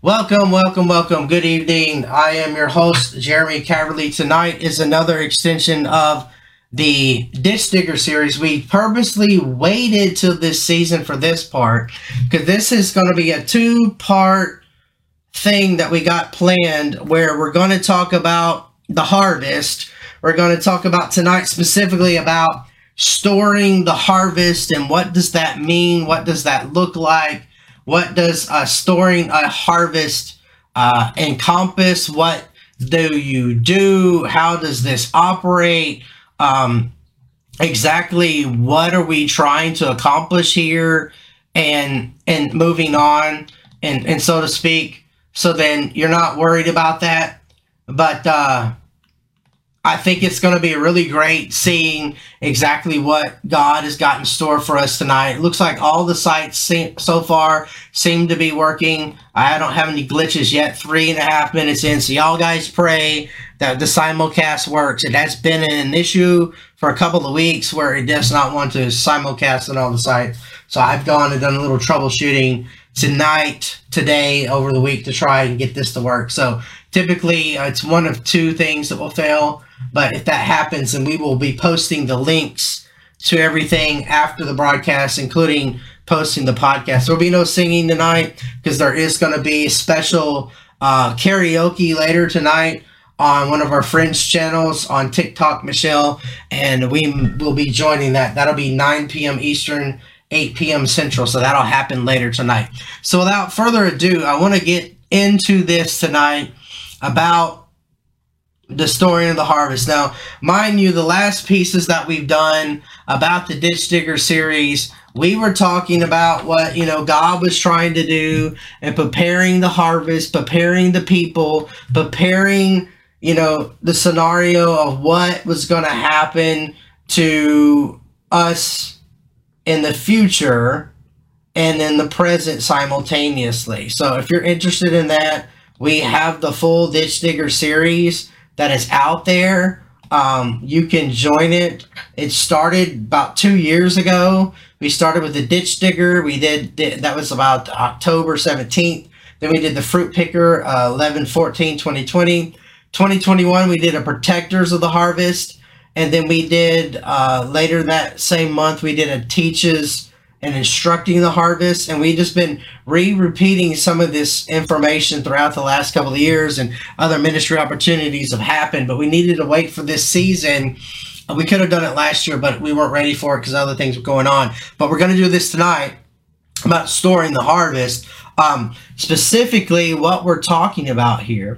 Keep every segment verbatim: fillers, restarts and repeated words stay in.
Welcome, welcome, welcome. Good evening. I am your host, Jeremy Caverly. Tonight is another extension of the Ditch Digger series. We purposely waited till this season for this part because this is going to be a two-part thing that we got planned where we're going to talk about the harvest. We're going to talk about tonight specifically about storing the harvest and what does that mean? What does that look like? What does uh, storing a harvest uh, encompass? What do you do? How does this operate? Um, exactly what are we trying to accomplish here? And and moving on, and, and so to speak. So then you're not worried about that. But uh, I think it's going to be really great seeing exactly what God has got in store for us tonight. It looks like all the sites seem, so far seem to be working. I don't have any glitches yet. Three and a half minutes in. So y'all guys pray that the simulcast works. It has been an issue for a couple of weeks where it does not want to simulcast on all the sites. So I've gone and done a little troubleshooting tonight, today, over the week to try and get this to work. So typically uh, it's one of two things that will fail. But if that happens, then we will be posting the links to everything after the broadcast, including posting the podcast. There will be no singing tonight because there is going to be special uh, karaoke later tonight on one of our friends' channels on TikTok, Michelle, and we will be joining that. That'll be nine p.m. Eastern, eight p.m. Central, so that'll happen later tonight. So without further ado, I want to get into this tonight about the story of the harvest. Now, mind you, the last pieces that we've done about the Ditch Digger series, we were talking about what, you know, God was trying to do and preparing the harvest, preparing the people, preparing, you know, the scenario of what was going to happen to us in the future and in the present simultaneously. So if you're interested in that, we have the full Ditch Digger series that is out there. Um, you can join it. It started about two years ago. We started with the Ditch Digger. We did, that was about October seventeenth. Then we did the Fruit Picker, uh, eleven fourteen twenty twenty. twenty twenty-one, we did a Protectors of the Harvest. And then we did, uh, later that same month, we did a Teaches and Instructing the Harvest. And we've just been re-repeating some of this information throughout the last couple of years, and other ministry opportunities have happened, but we needed to wait for this season. We could have done it last year, but we weren't ready for it because other things were going on. But we're going to do this tonight about storing the harvest. Um, specifically, what we're talking about here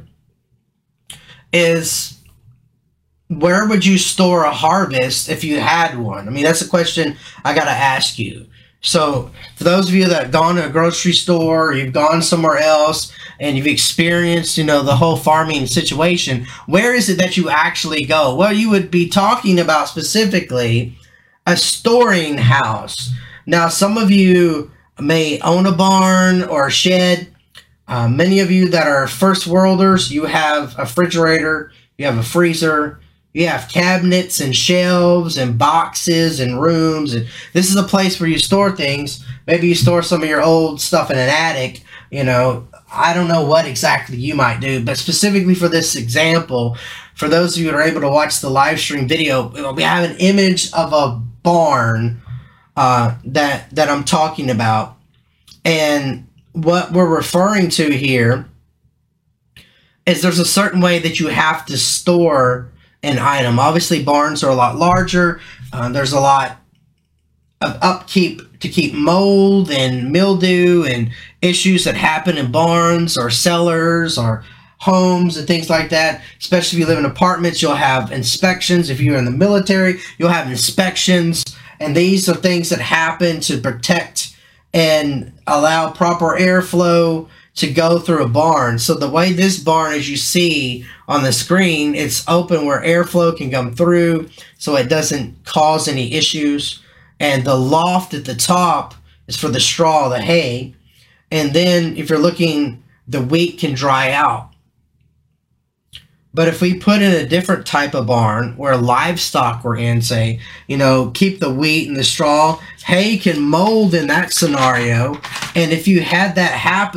is, where would you store a harvest if you had one? I mean, that's a question I got to ask you. So for those of you that have gone to a grocery store, or you've gone somewhere else, and you've experienced, you know, the whole farming situation, where is it that you actually go? Well, you would be talking about specifically a storing house. Now, some of you may own a barn or a shed. Uh, many of you that are first worlders, you have a refrigerator, you have a freezer, you have cabinets and shelves and boxes and rooms. And this is a place where you store things. Maybe you store some of your old stuff in an attic. You know, I don't know what exactly you might do. But specifically for this example, for those of you that are able to watch the live stream video, we have an image of a barn uh, that, that I'm talking about. And what we're referring to here is there's a certain way that you have to store an item. Obviously, barns are a lot larger. Uh, there's a lot of upkeep to keep mold and mildew and issues that happen in barns or cellars or homes and things like that. Especially if you live in apartments, you'll have inspections. If you're in the military, you'll have inspections. And these are things that happen to protect and allow proper airflow to go through a barn. So the way this barn, as you see on the screen, it's open where airflow can come through so it doesn't cause any issues. And the loft at the top is for the straw, the hay. And then if you're looking, the wheat can dry out. But if we put in a different type of barn where livestock were in, say, you know, keep the wheat and the straw, hay can mold in that scenario. And if you had that happen,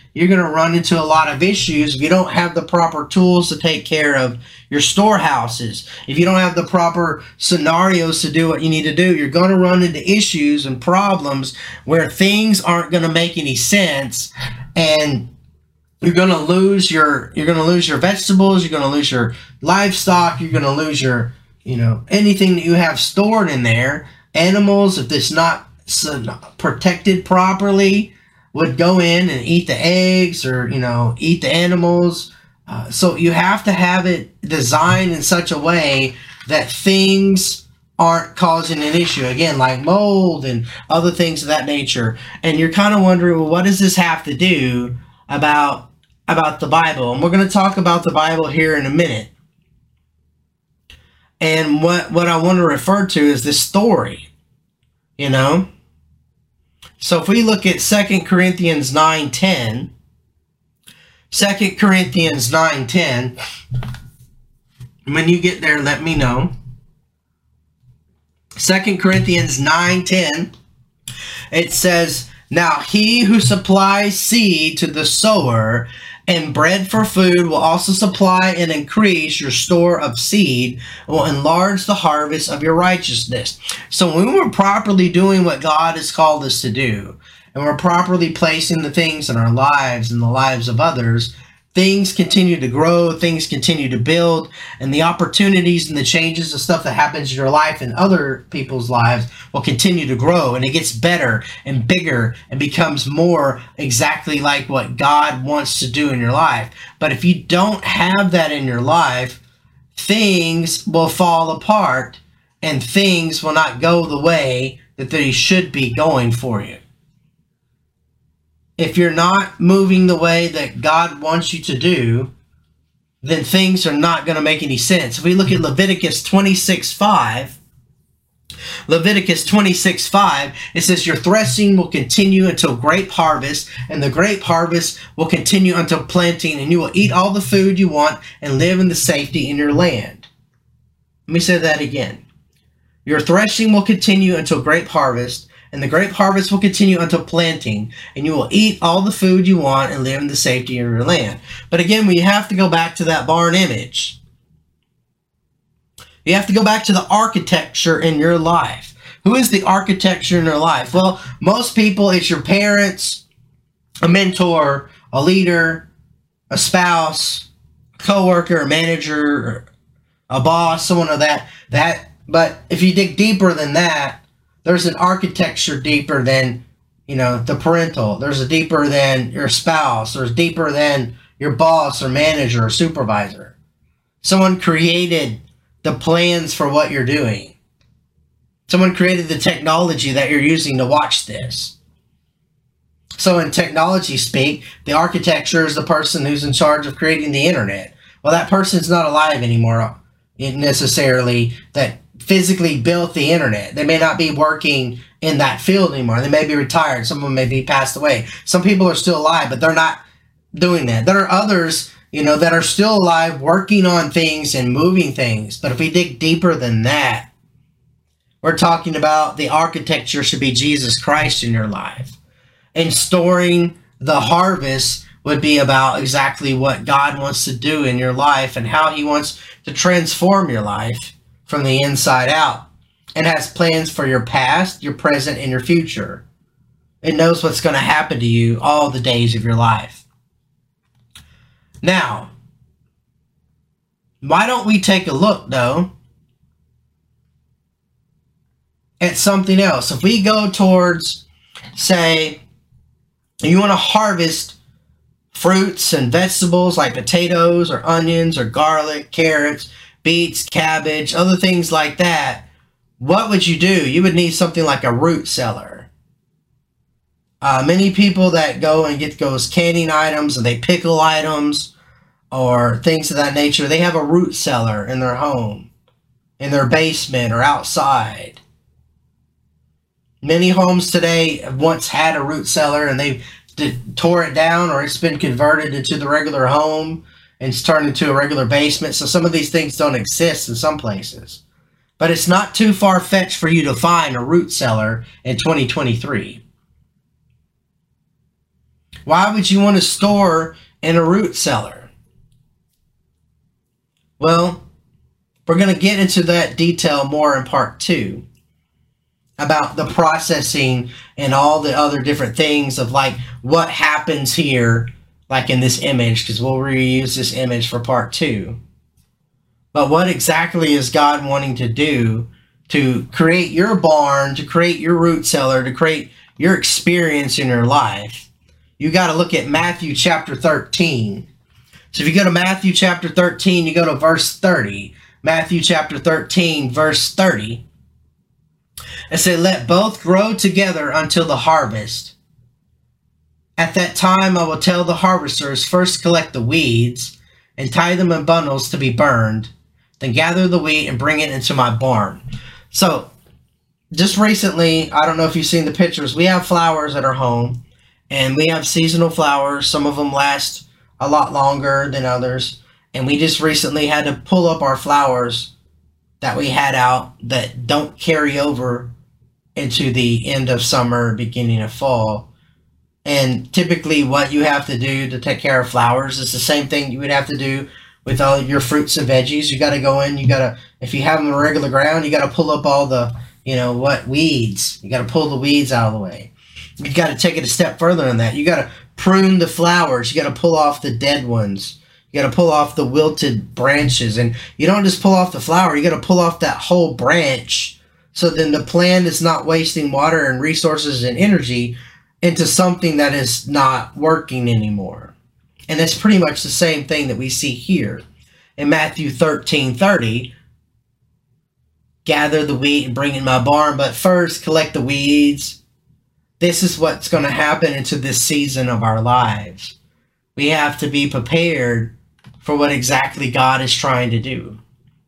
you're going to run into a lot of issues if you don't have the proper tools to take care of your storehouses. If you don't have the proper scenarios to do what you need to do, you're going to run into issues and problems where things aren't going to make any sense, and you're going to lose your you're going to lose your vegetables, you're going to lose your livestock, you're going to lose your, you know, anything that you have stored in there. Animals, if it's not protected properly, would go in and eat the eggs, or, you know, eat the animals. Uh, so you have to have it designed in such a way that things aren't causing an issue. Again, like mold and other things of that nature. And you're kind of wondering, well, what does this have to do about, about the Bible? And we're going to talk about the Bible here in a minute. And what, what I want to refer to is this story, you know. So if we look at Second Corinthians nine ten, Second Corinthians nine ten, when you get there, let me know. Second Corinthians nine ten, it says, "Now he who supplies seed to the sower and bread for food will also supply and increase your store of seed, and will enlarge the harvest of your righteousness." So when we're properly doing what God has called us to do, and we're properly placing the things in our lives and the lives of others, things continue to grow, things continue to build, and the opportunities and the changes and stuff that happens in your life and other people's lives will continue to grow, and it gets better and bigger and becomes more exactly like what God wants to do in your life. But if you don't have that in your life, things will fall apart and things will not go the way that they should be going for you. If you're not moving the way that God wants you to do, then things are not going to make any sense. If we look at Leviticus twenty-six five, Leviticus twenty-six five, it says, "Your threshing will continue until grape harvest, and the grape harvest will continue until planting, and you will eat all the food you want and live in the safety in your land." Let me say that again. Your threshing will continue until grape harvest, and the grape harvest will continue until planting, and you will eat all the food you want and live in the safety of your land. But again, we have to go back to that barn image. You have to go back to the architecture in your life. Who is the architecture in your life? Well, most people, it's your parents, a mentor, a leader, a spouse, a coworker, a manager, a boss, someone of that. that. But if you dig deeper than that, there's an architecture deeper than, you know, the parental. There's a deeper than your spouse. There's deeper than your boss or manager or supervisor. Someone created the plans for what you're doing. Someone created the technology that you're using to watch this. So in technology speak, the architecture is the person who's in charge of creating the internet. Well, that person's not alive anymore necessarily, that physically built the internet. They may not be working in that field anymore. They may be retired. Some of them may be passed away. Some people are still alive, but they're not doing that. There are others, you know, that are still alive, working on things and moving things. But if we dig deeper than that, we're talking about the architecture should be Jesus Christ in your life. And storing the harvest would be about exactly what God wants to do in your life and how he wants to transform your life from the inside out, and has plans for your past, your present, and your future. It knows what's going to happen to you all the days of your life. Now, why don't we take a look, though, at something else? If we go towards, say, you want to harvest fruits and vegetables like potatoes or onions or garlic, carrots, beets, cabbage, other things like that, what would you do? You would need something like a root cellar. Uh, many people that go and get those canning items, and they pickle items or things of that nature, they have a root cellar in their home, in their basement or outside. Many homes today once had a root cellar, and they tore it down, or it's been converted into the regular home and it's turned into a regular basement. So some of these things don't exist in some places. But it's not too far-fetched for you to find a root cellar in twenty twenty-three. Why would you want to store in a root cellar? Well, we're going to get into that detail more in part two about the processing and all the other different things of like what happens here, like in this image, because we'll reuse this image for part two. But what exactly is God wanting to do to create your barn, to create your root cellar, to create your experience in your life? You got to look at Matthew chapter thirteen. So if you go to Matthew chapter thirteen, you go to verse thirty. Matthew chapter thirteen, verse thirty. It said, let both grow together until the harvest. At that time I will tell the harvesters, first collect the weeds and tie them in bundles to be burned, then gather the wheat and bring it into my barn. So just recently, I don't know if you've seen the pictures, we have flowers at our home, and we have seasonal flowers. Some of them last a lot longer than others, and we just recently had to pull up our flowers that we had out that don't carry over into the end of summer, beginning of fall. And typically what you have to do to take care of flowers is the same thing you would have to do with all your fruits and veggies. You got to go in, you got to, if you have them on regular ground, you got to pull up all the, you know, what, weeds. You got to pull the weeds out of the way. You got to take it a step further than that. You got to prune the flowers. You got to pull off the dead ones. You got to pull off the wilted branches. And you don't just pull off the flower, you got to pull off that whole branch, so then the plant is not wasting water and resources and energy into something that is not working anymore. And that's pretty much the same thing that we see here in Matthew thirteen thirty. Gather the wheat and bring it in my barn, but first collect the weeds. This is what's going to happen into this season of our lives. We have to be prepared for what exactly God is trying to do.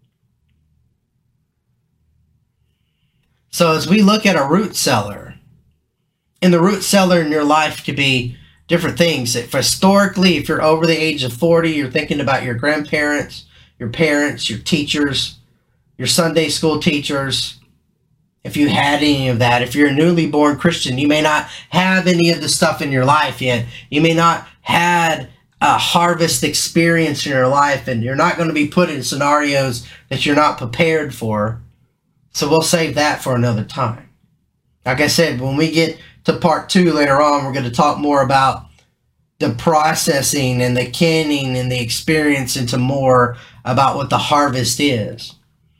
So as we look at a root cellar, and the root cellar in your life could be different things. If historically, if you're over the age of forty, you're thinking about your grandparents, your parents, your teachers, your Sunday school teachers. If you had any of that, if you're a newly born Christian, you may not have any of the stuff in your life yet. You may not had a harvest experience in your life, and you're not going to be put in scenarios that you're not prepared for. So we'll save that for another time. Like I said, when we get to part two later on, we're going to talk more about the processing and the canning and the experience into more about what the harvest is.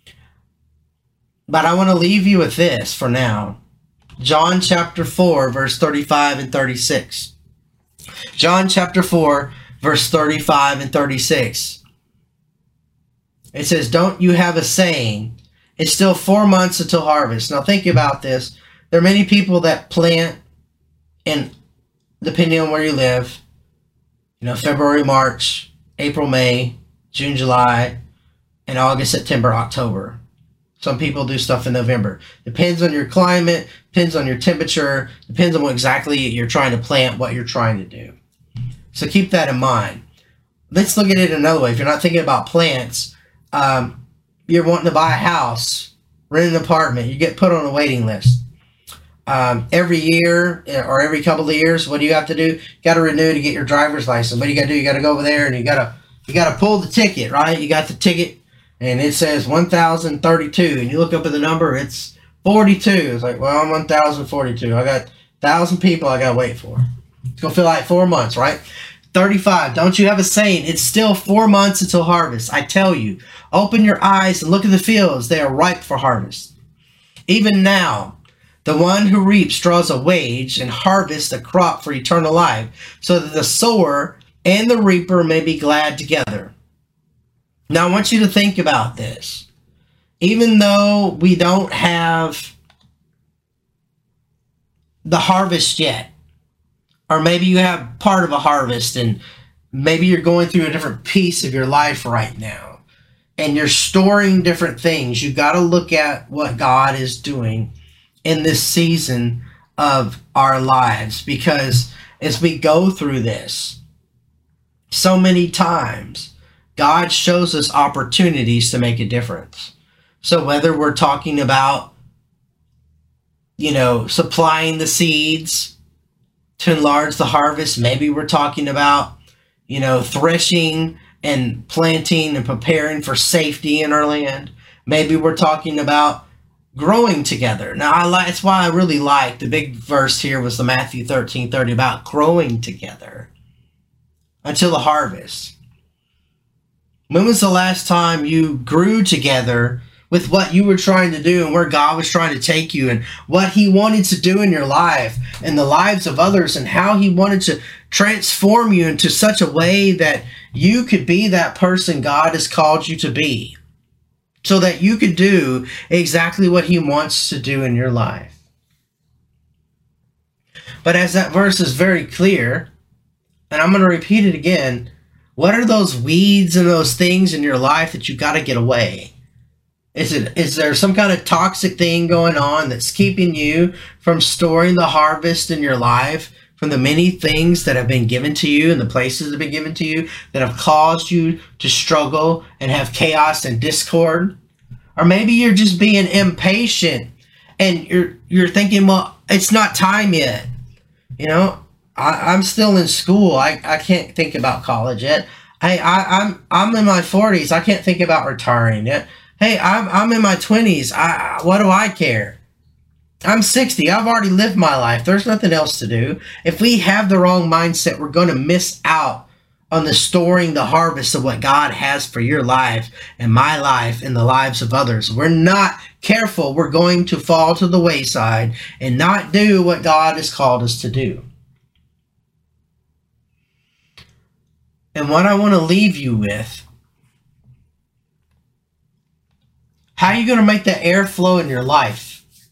But I want to leave you with this for now. John chapter four, verse thirty-five and thirty-six. John chapter four, verse thirty-five and thirty-six. It says, don't you have a saying, it's still four months until harvest. Now think about this. There are many people that plant in, depending on where you live, you know, February, March, April, May, June, July, and August, September, October. Some people do stuff in November. Depends on your climate, depends on your temperature, depends on what exactly you're trying to plant, what you're trying to do. So keep that in mind. Let's look at it another way. If you're not thinking about plants, um, you're wanting to buy a house, rent an apartment, you get put on a waiting list. Um, every year or every couple of years, what do you have to do? You got to renew to get your driver's license. What do you got to do? You got to go over there and you got to you got to pull the ticket, right? You got the ticket and it says one thousand thirty-two, and you look up at the number, it's forty-two. It's like, well, I'm one thousand forty-two. I got one thousand people I got to wait for. It's going to feel like four months, right? thirty-five. Don't you have a saying? It's still four months until harvest. I tell you, open your eyes and look at the fields. They are ripe for harvest. Even now, the one who reaps draws a wage and harvests a crop for eternal life, so that the sower and the reaper may be glad together. Now, I want you to think about this. Even though we don't have the harvest yet, or maybe you have part of a harvest and maybe you're going through a different piece of your life right now and you're storing different things, you got to look at what God is doing in this season of our lives, because as we go through this, so many times God shows us opportunities to make a difference. So whether we're talking about, you know, supplying the seeds to enlarge the harvest. Maybe we're talking about, you know, threshing and planting and preparing for safety in our land. Maybe we're talking about growing together. Now, I like, that's why I really like the big verse here was the Matthew thirteen thirty about growing together until the harvest. When was the last time you grew together with what you were trying to do and where God was trying to take you and what he wanted to do in your life and the lives of others and how he wanted to transform you into such a way that you could be that person God has called you to be so that you could do exactly what he wants to do in your life? But as that verse is very clear, and I'm going to repeat it again, what are those weeds and those things in your life that you got to get away? Is it, is there some kind of toxic thing going on that's keeping you from storing the harvest in your life from the many things that have been given to you and the places that have been given to you that have caused you to struggle and have chaos and discord? Or maybe you're just being impatient and you're you're thinking, well, it's not time yet. You know, I, I'm still in school. I, I can't think about college yet. Hey, I, I'm I'm in my forties. I can't think about retiring yet. Hey, I'm I'm in my twenties. I what do I care? I'm sixty. I've already lived my life. There's nothing else to do. If we have the wrong mindset, we're going to miss out on the storing the harvest of what God has for your life and my life and the lives of others. We're not careful. We're going to fall to the wayside and not do what God has called us to do. And what I want to leave you with, how are you going to make that air flow in your life?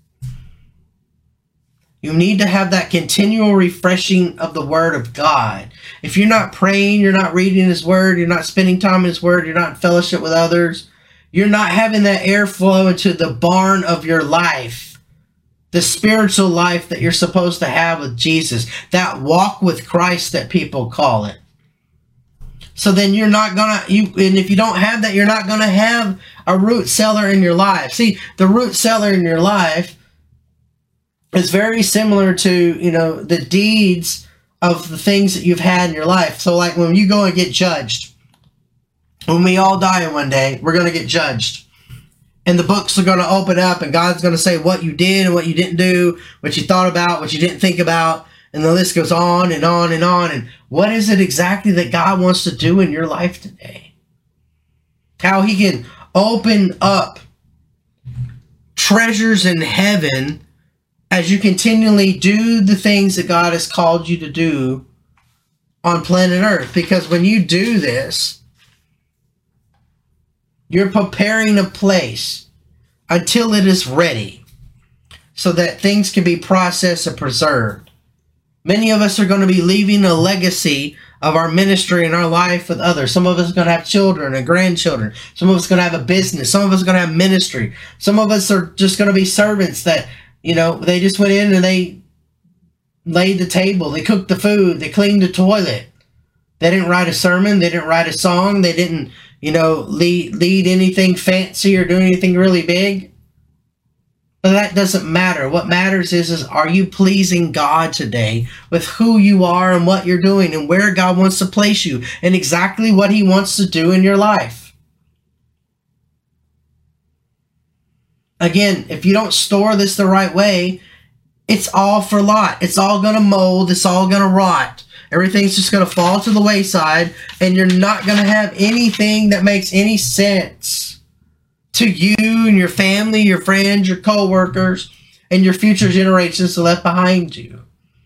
You need to have that continual refreshing of the Word of God. If you're not praying, you're not reading His Word, you're not spending time in His Word, you're not in fellowship with others, you're not having that airflow into the barn of your life, the spiritual life that you're supposed to have with Jesus, that walk with Christ that people call it. So then you're not gonna, you, and if you don't have that, you're not gonna have a root cellar in your life. See, the root cellar in your life is very similar to, you know, the deeds of the things that you've had in your life. So like when you go and get judged, when we all die one day, we're going to get judged. And the books are going to open up and God's going to say what you did and what you didn't do, what you thought about, what you didn't think about. And the list goes on and on and on. And what is it exactly that God wants to do in your life today? How He can open up treasures in heaven as you continually do the things that God has called you to do on planet Earth. Because when you do this, you're preparing a place until it is ready so that things can be processed and preserved. Many of us are going to be leaving a legacy of our ministry and our life with others. Some of us are going to have children and grandchildren. Some of us are going to have a business. Some of us are going to have ministry. Some of us are just going to be servants that, you know, they just went in and they laid the table. They cooked the food. They cleaned the toilet. They didn't write a sermon. They didn't write a song. They didn't, you know, lead, lead anything fancy or do anything really big. But that doesn't matter. What matters is, is are you pleasing God today with who you are and what you're doing and where God wants to place you and exactly what He wants to do in your life? Again, if you don't store this the right way, it's all for naught. It's all going to mold. It's all going to rot. Everything's just going to fall to the wayside, and you're not going to have anything that makes any sense to you and your family, your friends, your co-workers, and your future generations left behind you.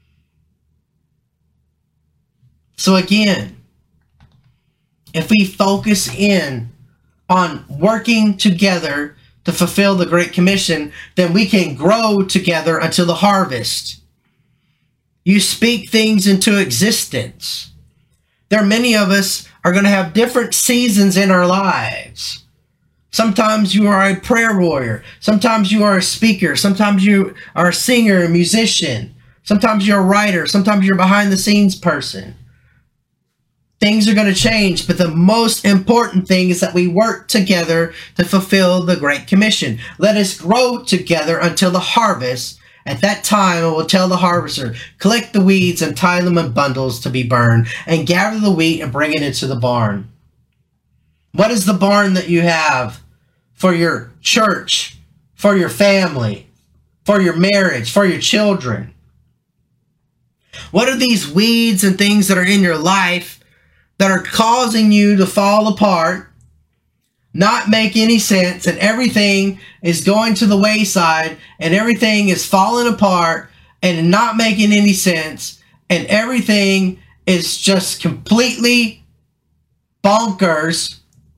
So again, if we focus in on working together to fulfill the Great Commission, then we can grow together until the harvest. You speak things into existence. There are many of us are going to have different seasons in our lives. Sometimes you are a prayer warrior. Sometimes you are a speaker. Sometimes you are a singer, a musician. Sometimes you're a writer. Sometimes you're a behind the scenes person. Things are going to change, but the most important thing is that we work together to fulfill the Great Commission. Let us grow together until the harvest, At that time, I will tell the harvester, collect the weeds and tie them in bundles to be burned, and gather the wheat and bring it into the barn. What is the barn that you have for your church, for your family, for your marriage, for your children? What are these weeds and things that are in your life that are causing you to fall apart, not make any sense, and everything is going to the wayside, and everything is falling apart and not making any sense, and everything is just completely bonkers,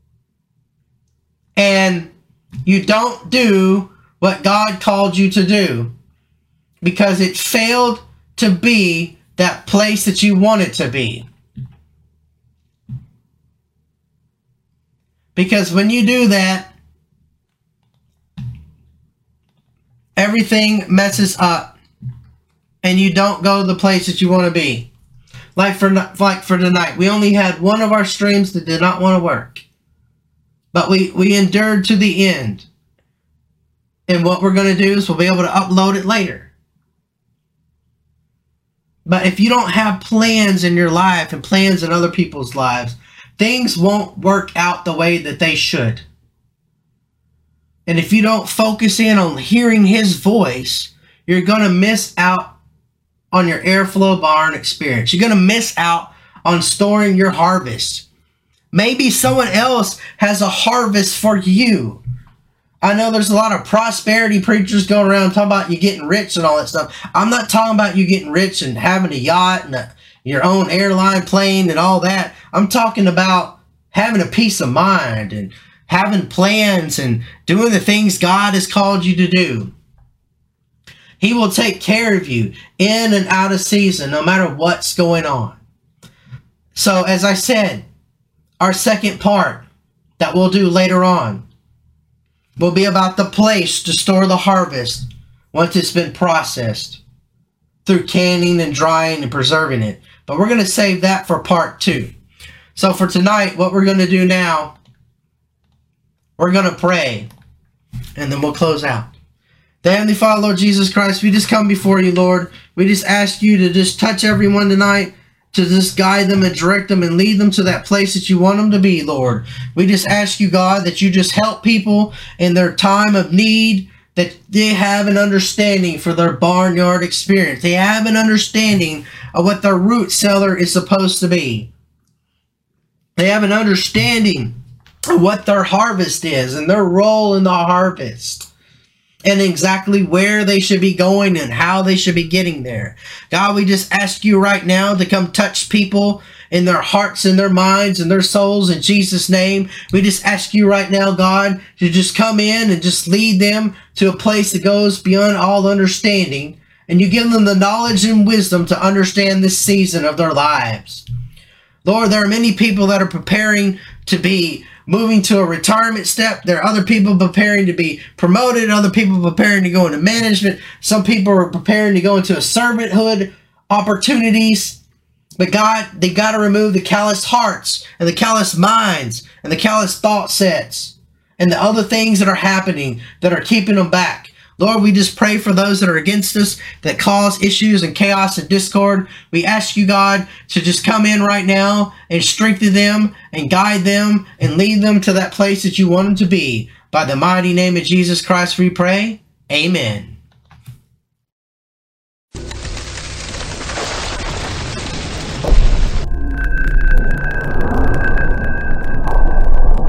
and you don't do what God called you to do because it failed to be that place that you want it to be? Because when you do that, everything messes up and you don't go to the place that you want to be. Like for, like for tonight, we only had one of our streams that did not want to work. But we, we endured to the end. And what we're going to do is we'll be able to upload it later. But if you don't have plans in your life and plans in other people's lives, things won't work out the way that they should. And if you don't focus in on hearing His voice, you're going to miss out on your airflow barn experience. You're going to miss out on storing your harvest. Maybe someone else has a harvest for you. I know there's a lot of prosperity preachers going around talking about you getting rich and all that stuff. I'm not talking about you getting rich and having a yacht and a, your own airline plane and all that. I'm talking about having a peace of mind and having plans and doing the things God has called you to do. He will take care of you in and out of season, no matter what's going on. So, as I said, our second part that we'll do later on will be about the place to store the harvest once it's been processed through canning and drying and preserving it. But we're going to save that for part two. So for tonight, what we're going to do now, we're going to pray, and then we'll close out. The Heavenly Father, Lord Jesus Christ, we just come before you, Lord. We just ask you to just touch everyone tonight, to just guide them and direct them and lead them to that place that you want them to be, Lord. We just ask you, God, that you just help people in their time of need, that they have an understanding for their barnyard experience. They have an understanding of what their root cellar is supposed to be. They have an understanding of what their harvest is and their role in the harvest, and exactly where they should be going and how they should be getting there. God, we just ask you right now to come touch people in their hearts and their minds and their souls in Jesus' name. We just ask you right now, God, to just come in and just lead them to a place that goes beyond all understanding, and you give them the knowledge and wisdom to understand this season of their lives. Lord, there are many people that are preparing to be moving to a retirement step. There are other people preparing to be promoted, other people preparing to go into management. Some people are preparing to go into a servanthood opportunities. But God, they got to remove the callous hearts and the callous minds and the callous thought sets and the other things that are happening that are keeping them back. Lord, we just pray for those that are against us, that cause issues and chaos and discord. We ask you, God, to just come in right now and strengthen them and guide them and lead them to that place that you want them to be. By the mighty name of Jesus Christ we pray. Amen.